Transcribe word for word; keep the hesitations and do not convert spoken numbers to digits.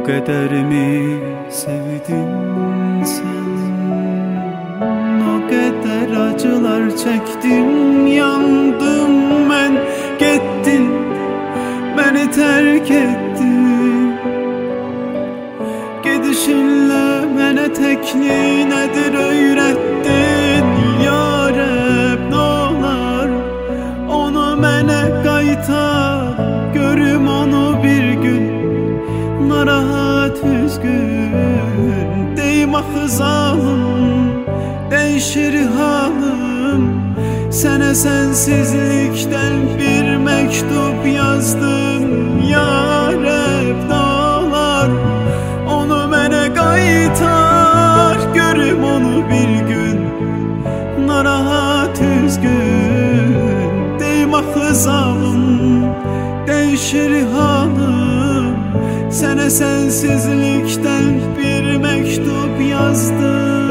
Bu kadar mi sevdin sen? O kadar acılar çektim, yandım ben. Gittin, beni terk ettin. Gidişinle mene tekniği nedir öğrettin. Ya Rab ne olar onu mene qaytar, görüm onu bir gün narahat üzgün. Deyim axı zalım, değişir halım. Sənə sensizlikdən bir mektup yazdım. Ya Rab ne olar onu mənə qaytar, görüm onu bir gün narahat üzgün. Deyim axı zalım, değişir halım. Sənə sensizlikdən bir mektup yazdım.